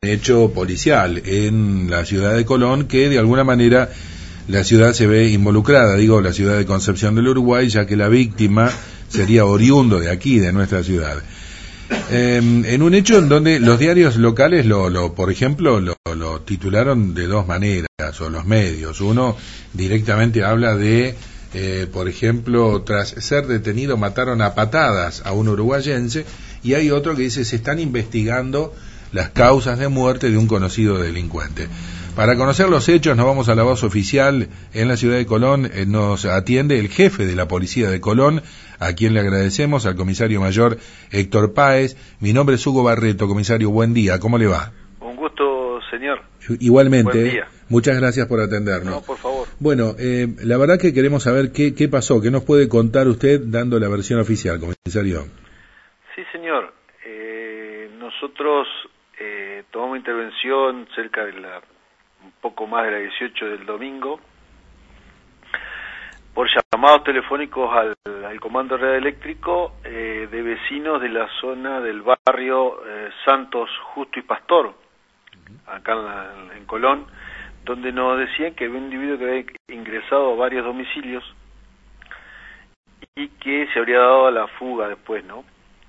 hecho policial en la ciudad de Colón, que de alguna manera la ciudad se ve involucrada, digo la ciudad de Concepción del Uruguay, ya que la víctima sería oriundo de aquí, de nuestra ciudad. En un hecho en donde los diarios locales, por ejemplo, lo titularon de dos maneras, o los medios. Uno directamente habla de, por ejemplo, tras ser detenido mataron a patadas a un uruguayense, y hay otro que dice se están investigando las causas de muerte de un conocido delincuente. Para conocer los hechos nos vamos a la voz oficial en la ciudad de Colón. Nos atiende el jefe de la policía de Colón, a quien le agradecemos, al comisario mayor Héctor Páez. Mi nombre es Hugo Barreto. Comisario, buen día, ¿cómo le va? Un gusto, señor. Igualmente, buen día. Muchas gracias por atendernos. No, por favor. Bueno, la verdad que queremos saber qué pasó, qué nos puede contar usted dando la versión oficial, comisario. Sí, señor. Nosotros tomamos intervención cerca de un poco más de las 18 del domingo, por llamados telefónicos al Comando Red Eléctrico de vecinos de la zona del barrio Santos, Justo y Pastor, acá en Colón, donde nos decían que había un individuo que había ingresado a varios domicilios y que se habría dado a la fuga después, ¿no?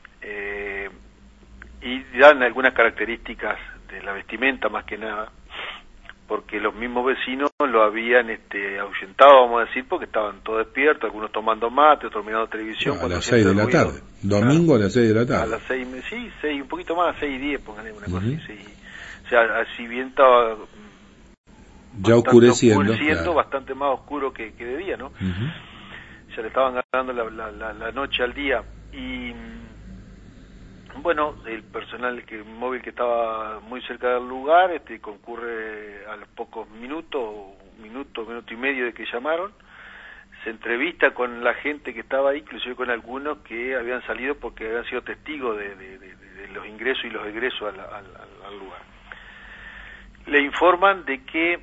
Y dan algunas características de la vestimenta más que nada, porque los mismos vecinos lo habían ahuyentado, vamos a decir, porque estaban todos despiertos, algunos tomando mate, otros mirando televisión. A las 6 de la tarde, domingo a las 6 de la tarde. A las 6, sí, 6, un poquito más, 6:10, pónganle una cosa así, 6. O sea, así bien estaba ya oscureciendo, claro. Bastante más oscuro que de día, ¿no? Ya le estaban ganando la noche al día. Y bueno, el personal móvil que estaba muy cerca del lugar concurre a los pocos minutos, minuto y medio de que llamaron, se entrevista con la gente que estaba ahí, inclusive con algunos que habían salido porque habían sido testigos de los ingresos y los egresos al lugar. Le informan de que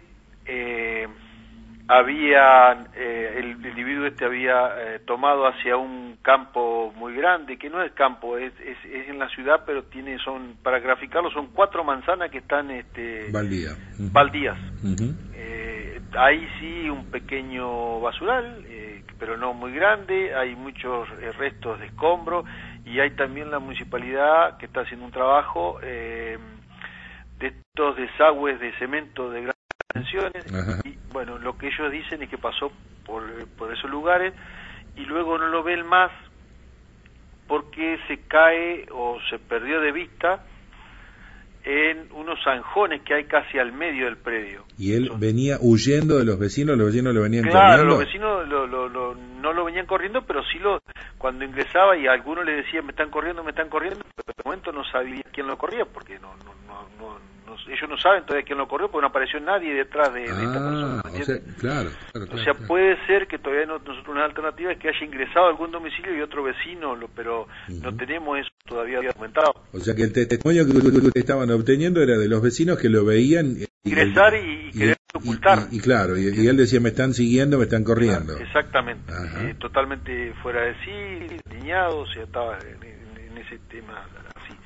el individuo había tomado hacia un campo muy grande, que no es campo, es en la ciudad, pero para graficarlo, son 4 manzanas que están baldías. Hay sí un pequeño basural, pero no muy grande, hay muchos restos de escombros, y hay también la municipalidad que está haciendo un trabajo de estos desagües de cemento de grandes dimensiones. Y bueno, lo que ellos dicen es que pasó por esos lugares y luego no lo ven más porque se cae o se perdió de vista en unos zanjones que hay casi al medio del predio. ¿Y él venía huyendo de los vecinos lo venían corriendo? Claro, los vecinos no lo venían corriendo, pero sí cuando ingresaba y a algunos le decían me están corriendo, pero en el momento no sabía quién lo corría, porque ellos no saben todavía quién lo corrió, porque no apareció nadie detrás de esta persona. Claro. O sea, puede ser que todavía nosotros una alternativa es que haya ingresado a algún domicilio y otro vecino, pero no tenemos eso todavía documentado. O sea que el testimonio que estaban obteniendo era de los vecinos que lo veían ingresar y querer ocultar. Y él decía me están siguiendo, me están corriendo. Exactamente. Totalmente fuera de sí, niñado, o sea, estaba en ese tema así.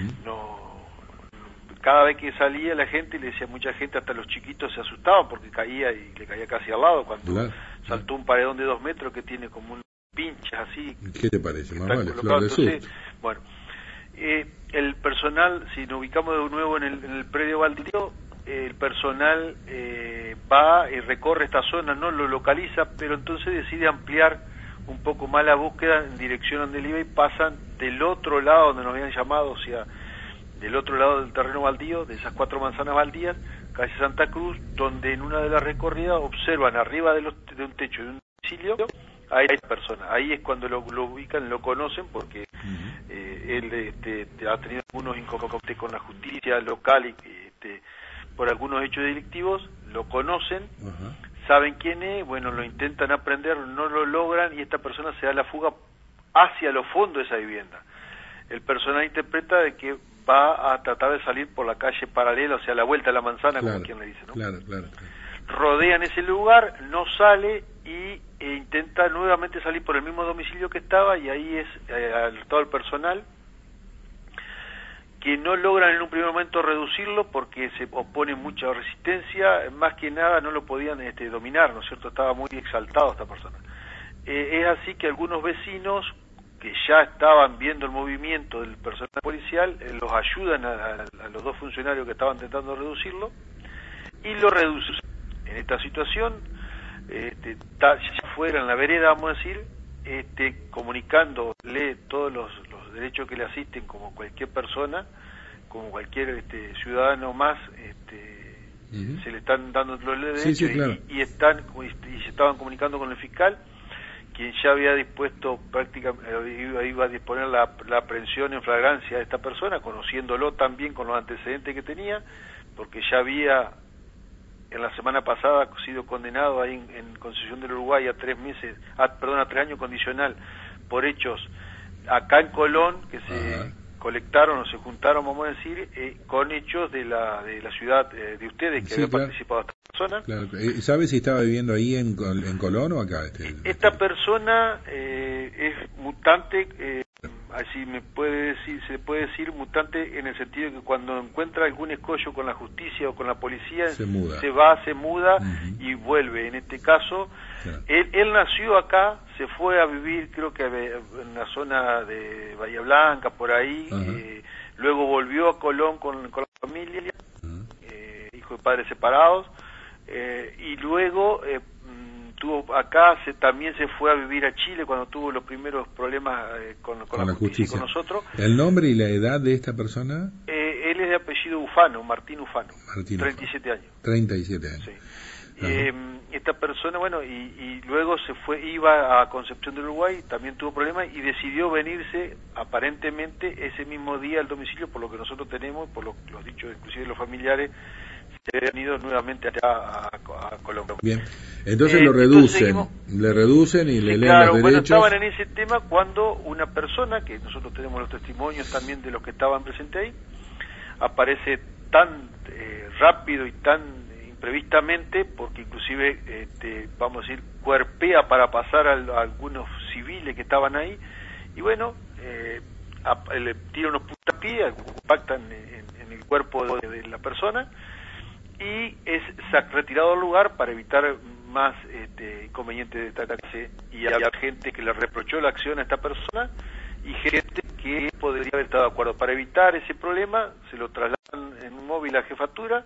Cada vez que salía la gente, le decía mucha gente, hasta los chiquitos se asustaban porque caía y le caía casi al lado cuando saltó un paredón de 2 metros que tiene como un pinche así. ¿Qué te parece? Más vale, flor de susto. Bueno, el personal, si nos ubicamos de nuevo en el predio baldío, el personal va y recorre esta zona, no lo localiza, pero entonces decide ampliar un poco más la búsqueda en dirección donde él iba y pasan del otro lado donde nos habían llamado, o sea, del otro lado del terreno baldío, de esas 4 manzanas baldías, calle Santa Cruz, donde en una de las recorridas observan arriba de un techo de un domicilio, hay personas. Ahí es cuando lo ubican, lo conocen, porque él ha tenido algunos inconvenientes con la justicia local y por algunos hechos delictivos, lo conocen, saben quién es, bueno, lo intentan aprender, no lo logran, y esta persona se da la fuga hacia los fondos de esa vivienda. El personal interpreta de que va a tratar de salir por la calle paralela, o sea, la vuelta a la manzana, como quien le dice, ¿no? Claro. Rodean ese lugar, no sale y intenta nuevamente salir por el mismo domicilio que estaba, y ahí es todo el personal que no logran en un primer momento reducirlo porque se opone mucha resistencia, más que nada no lo podían dominar, ¿no es cierto? Estaba muy exaltado esta persona. Es así que algunos vecinos que ya estaban viendo el movimiento del personal policial, los ayudan a los dos funcionarios que estaban intentando reducirlo, y lo reducen. En esta situación, ya fuera en la vereda, vamos a decir, comunicándole todos los derechos que le asisten como cualquier persona, como cualquier ciudadano más, se le están dando los derechos, sí, claro. y se estaban comunicando con el fiscal, quien ya había dispuesto prácticamente, iba a disponer la aprehensión en flagrancia de esta persona, conociéndolo también con los antecedentes que tenía, porque ya había en la semana pasada sido condenado ahí en Concepción del Uruguay a 3 años condicional por hechos acá en Colón que se colectaron o se juntaron, vamos a decir, con hechos de la ciudad de ustedes que había participado esta persona. Claro. ¿Sabe si estaba viviendo ahí en Colón o acá? Esta persona es mutante, así se puede decir mutante en el sentido de que cuando encuentra algún escollo con la justicia o con la policía se muda y vuelve. En este caso, claro. Él nació acá, se fue a vivir, creo que en la zona de Bahía Blanca, por ahí, luego volvió a Colón con la familia, hijo de padres separados, y luego también se fue a vivir a Chile cuando tuvo los primeros problemas con la justicia y con nosotros. ¿El nombre y la edad de esta persona? Él es de apellido Ufano, Martín Ufano, 37 años. 37 años. Sí. Esta persona, bueno, y luego iba a Concepción del Uruguay, también tuvo problemas y decidió venirse aparentemente ese mismo día al domicilio, por lo que nosotros tenemos, por los dichos inclusive de los familiares, se habían ido nuevamente allá a Colombia. Bien, entonces lo reducen, le reducen y le leen los derechos. Bueno, estaban en ese tema cuando una persona, que nosotros tenemos los testimonios también de los que estaban presentes ahí, aparece tan rápido y tan imprevistamente, porque inclusive, vamos a decir, cuerpea para pasar a algunos civiles que estaban ahí, y bueno, le tira unos puntapiés, impactan en el cuerpo de la persona, y es retirado del lugar para evitar más inconvenientes de esta clase, y había gente que le reprochó la acción a esta persona y gente que podría haber estado de acuerdo. Para evitar ese problema se lo trasladan en un móvil a jefatura.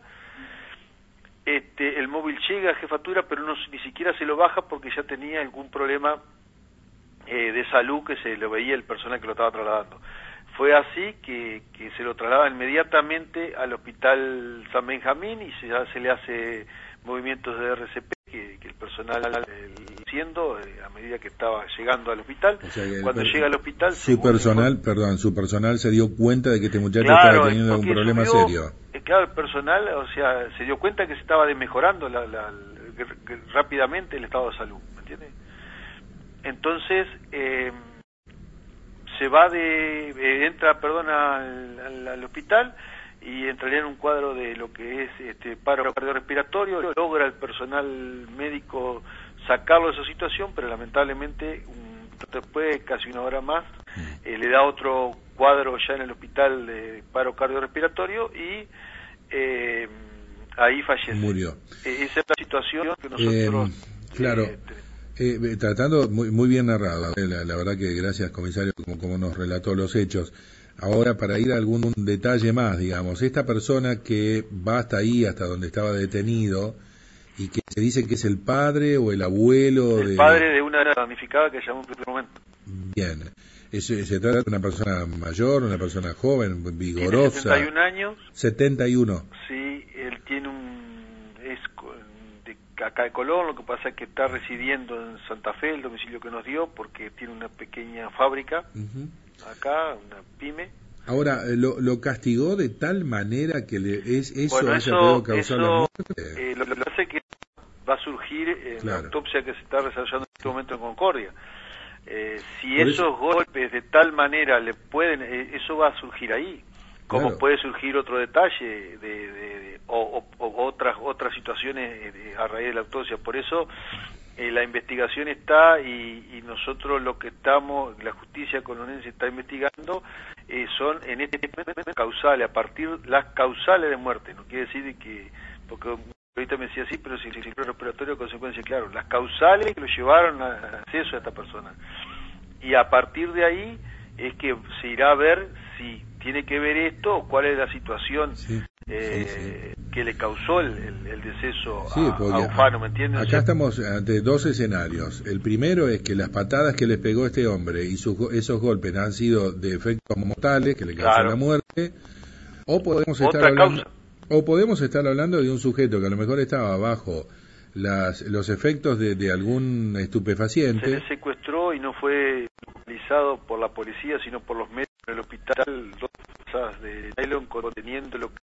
El móvil llega a jefatura, pero ni siquiera se lo baja porque ya tenía algún problema de salud que se lo veía el personal que lo estaba trasladando. Fue así que se lo traslada inmediatamente al hospital San Benjamín y se le hace movimientos de RCP que el personal haciendo a medida que estaba llegando al hospital. O sea, cuando llega al hospital su personal se dio cuenta de que este muchacho estaba teniendo algún problema serio. Claro, el personal, o sea, se dio cuenta que se estaba desmejorando rápidamente el estado de salud, ¿me entiendes? Entonces se va entra al hospital y entraría en un cuadro de lo que es paro cardiorrespiratorio. Logra el personal médico sacarlo de esa situación, pero lamentablemente después, casi una hora más, le da otro cuadro ya en el hospital de paro cardiorrespiratorio y ahí fallece. Murió. Esa es la situación que nosotros... claro. Tratando muy bien narrado, la verdad que gracias, comisario, como nos relató los hechos. Ahora, para ir a algún detalle más, digamos, esta persona que va hasta ahí, hasta donde estaba detenido, y que se dice que es el padre o el abuelo... El padre de una damnificada que llamó en primer momento. Bien. ¿Se trata de una persona mayor, una persona joven, vigorosa? Tiene 71 años. 71. Sí, él tiene acá de Colón, lo que pasa es que está residiendo en Santa Fe, el domicilio que nos dio, porque tiene una pequeña fábrica, acá, una pyme. Ahora, ¿lo castigó de tal manera que eso haya podido causar la muerte? Lo que pasa es que va a surgir en la autopsia que se está desarrollando en este momento en Concordia. Si esos golpes de tal manera le pueden, eso va a surgir ahí. Como puede surgir otro detalle o otras situaciones a raíz de la autopsia. Por eso La investigación está y nosotros lo que estamos, la justicia colonense está investigando son en este causales, a partir las causales de muerte. No quiere decir que, porque ahorita me decía así, pero si el respiratorio consecuencia, claro, las causales que lo llevaron a acceso a esta persona. Y a partir de ahí es que se irá a ver si tiene que ver esto o cuál es la situación que le causó el deceso a Ufano, ¿me entiendes? Acá estamos ante dos escenarios. El primero es que las patadas que les pegó este hombre y esos golpes han sido de efectos mortales que le causan la muerte, o podemos estar hablando de un sujeto que a lo mejor estaba bajo los efectos de algún estupefaciente. Se le secuestró y no fue localizado por la policía, sino por los médicos del hospital, dos bolsas de nylon conteniendo lo que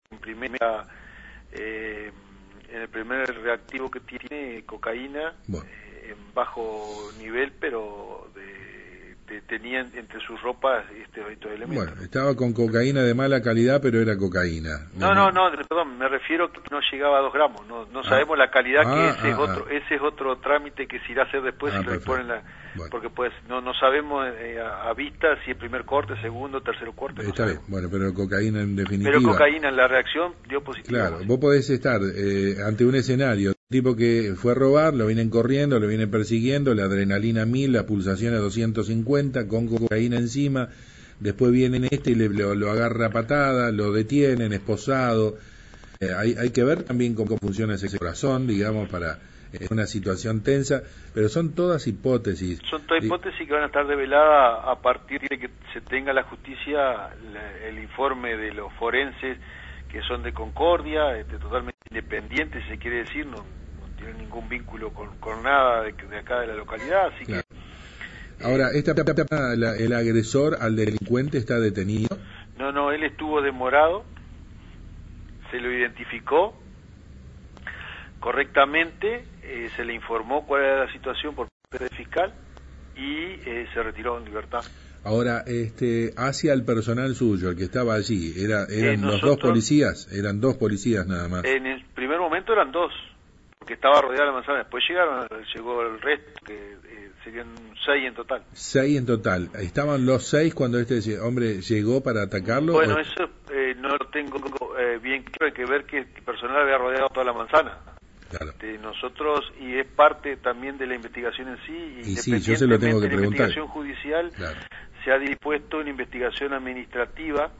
en el primer reactivo que tiene cocaína, en bajo nivel, pero tenían entre sus ropas estos elementos. Bueno, estaba con cocaína de mala calidad, pero era cocaína. No, perdón, me refiero que no llegaba a 2 gramos, no sabemos la calidad, que ese es otro trámite que se irá a hacer después si lo imponen porque pues no sabemos a vista si el primer corte, segundo, tercero corte. Está bien, bueno, pero cocaína en definitiva. Pero cocaína en la reacción dio positivo. Claro, vos podés estar ante un escenario, tipo que fue a robar, lo vienen corriendo, lo vienen persiguiendo, la adrenalina 1000, la pulsación a 250, con cocaína encima, después vienen y lo agarra a patada, lo detienen, esposado. Hay que ver también cómo funciona ese corazón, digamos, para una situación tensa, pero son todas hipótesis. Son todas hipótesis que van a estar develadas a partir de que se tenga la justicia el informe de los forenses que son de Concordia, totalmente independientes, si se quiere decir, no tienen ningún vínculo con nada de acá de la localidad, así que... Ahora, ¿el agresor al delincuente está detenido? No, él estuvo demorado, se lo identificó correctamente, se le informó cuál era la situación por parte del fiscal y se retiró en libertad. Ahora, hacia el personal suyo, el que estaba allí, ¿eran los dos policías? ¿Eran 2 policías nada más? En el primer momento eran 2, porque estaba rodeada la manzana. Después llegó el resto, que serían 6 en total. 6 en total. ¿Estaban los 6 cuando este hombre llegó para atacarlo? Bueno, eso no lo tengo bien claro. Hay que ver que el personal había rodeado toda la manzana. Claro. Nosotros, y es parte también de la investigación en sí, y sí, yo se lo tengo que preguntar. La investigación judicial, se ha dispuesto una investigación administrativa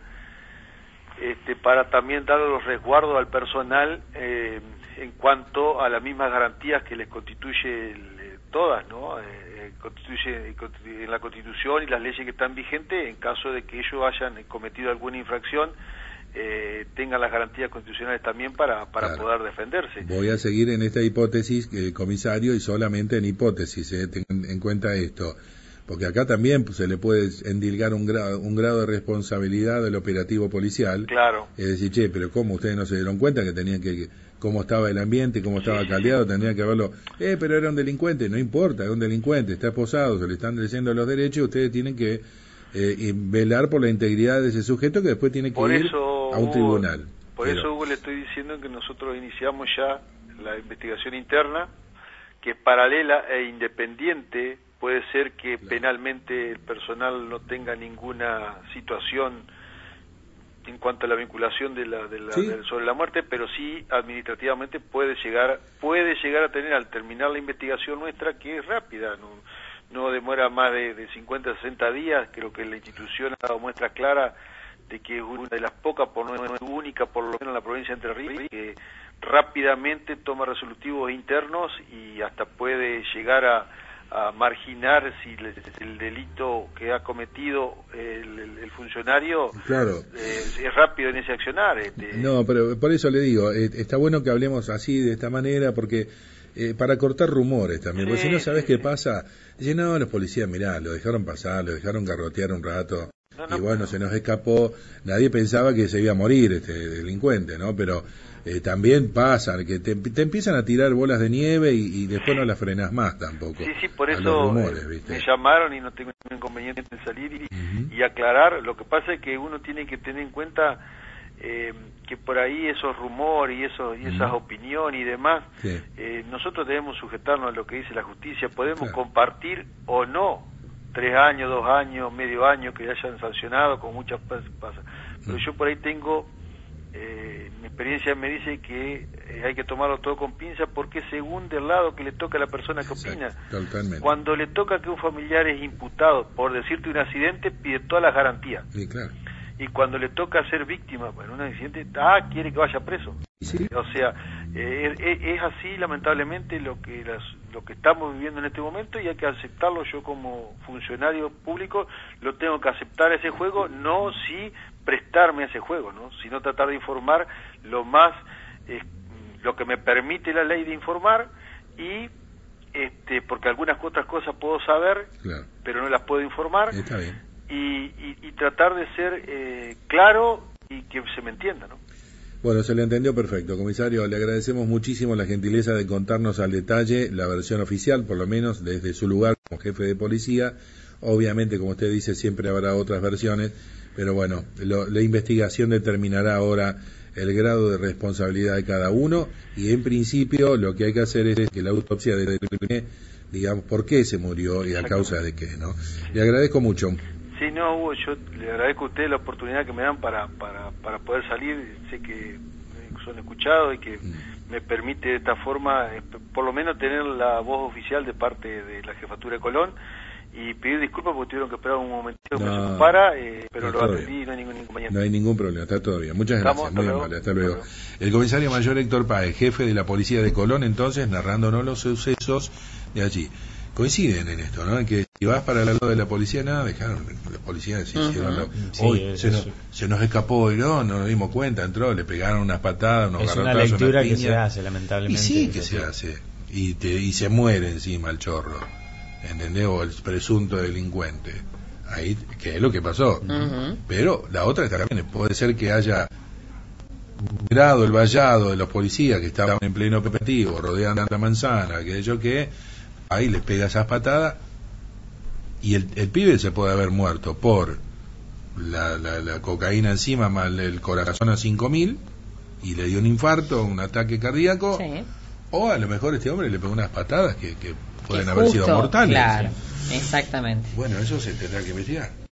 para también dar los resguardos al personal en cuanto a las mismas garantías que les constituye todas, ¿no? Constituye en la Constitución y las leyes que están vigentes, en caso de que ellos hayan cometido alguna infracción, tengan las garantías constitucionales también para poder defenderse. Voy a seguir en esta hipótesis, comisario, y solamente en hipótesis, tengan en cuenta esto, porque acá también se le puede endilgar un grado de responsabilidad del operativo policial. Claro. Es decir, che, pero ¿cómo ustedes no se dieron cuenta que tenían cómo estaba el ambiente, cómo estaba caldeado, tendrían que haberlo, pero era un delincuente? No importa, es un delincuente, está esposado, se le están diciendo los derechos, ustedes tienen que velar por la integridad de ese sujeto, que después tiene que ir a un tribunal. Por eso, Hugo, le estoy diciendo que nosotros iniciamos ya la investigación interna, que es paralela e independiente. Puede ser que penalmente el personal no tenga ninguna situación en cuanto a la vinculación sobre la muerte, pero sí administrativamente puede llegar a tener, al terminar la investigación nuestra, que es rápida, no demora más de 50 a 60 días. Creo que la institución ha dado muestra clara de que es una de las pocas, por no es única, por lo menos en la provincia de Entre Ríos, que rápidamente toma resolutivos internos y hasta puede llegar a marginar si el delito que ha cometido el funcionario es rápido en ese accionar. No, pero por eso le digo, está bueno que hablemos así, de esta manera, porque para cortar rumores también, porque si no, ¿sabés qué pasa? Dicen, no, los policías, mirá, lo dejaron pasar, lo dejaron garrotear un rato, y bueno, se nos escapó. Nadie pensaba que se iba a morir este delincuente, ¿no? Pero también pasa que te empiezan a tirar bolas de nieve y después no las frenas más tampoco. Sí, por eso rumores, me llamaron y no tengo ningún inconveniente en salir y aclarar. Lo que pasa es que uno tiene que tener en cuenta que por ahí esos rumores y esas opiniones y demás, sí. Nosotros debemos sujetarnos a lo que dice la justicia. Podemos Claro. compartir o no 3 años, 2 años, medio año que hayan sancionado con muchas pasas, pero yo por ahí tengo mi experiencia me dice que hay que tomarlo todo con pinza, porque según del lado que le toca a la persona que opina. Totalmente. Cuando le toca que un familiar es imputado por decirte un accidente, pide todas las garantías. Sí, claro. Y cuando le toca ser víctima en un accidente, quiere que vaya preso. Sí. O sea, es así lamentablemente lo que estamos viviendo en este momento, y hay que aceptarlo. Yo como funcionario público lo tengo que aceptar ese juego, no si prestarme a ese juego, ¿no? Sino tratar de informar lo más, lo que me permite la ley de informar, y porque algunas otras cosas puedo saber, Claro. pero no las puedo informar. Está bien. Y tratar de ser claro y que se me entienda, ¿no? Bueno, se le entendió perfecto, comisario. Le agradecemos muchísimo la gentileza de contarnos al detalle la versión oficial, por lo menos desde su lugar como jefe de policía. Obviamente, como usted dice, siempre habrá otras versiones, pero bueno, la investigación determinará ahora el grado de responsabilidad de cada uno, y en principio lo que hay que hacer es que la autopsia determine, digamos, por qué se murió y a causa de qué, ¿no? Le agradezco mucho. Sí, no, Hugo, yo le agradezco a ustedes la oportunidad que me dan para poder salir. Sé que son escuchados y que me permite de esta forma, por lo menos, tener la voz oficial de parte de la Jefatura de Colón, y pedir disculpas porque tuvieron que esperar un momentito que se ocupara, pero lo atendí y no hay ningún inconveniente. No hay ningún problema, está todo bien. Muchas gracias, muy amable, hasta luego. El comisario mayor Héctor Páez, jefe de la policía de Colón, entonces, narrándonos los sucesos de allí. Coinciden en esto, ¿no? En que si vas para el lado de la policía, nada, dejaron, la policía se hicieron hoy se nos escapó y no nos dimos cuenta, entró, le pegaron unas patadas, unos garrotazos, es una lectura que se hace, lamentablemente. Y sí que se hace, y se muere encima el chorro, ¿entendés? O el presunto delincuente, ahí, que es lo que pasó. Pero la otra está también, puede ser que haya grado el vallado de los policías que estaban en pleno operativo, rodeando la manzana, aquello que ahí les pega esas patadas, y el pibe se puede haber muerto por la cocaína encima, más el corazón a 5000, y le dio un infarto, un ataque cardíaco, sí. O a lo mejor este hombre le pegó unas patadas que pueden haber sido mortales. Claro, exactamente. Bueno, eso se tendrá que investigar.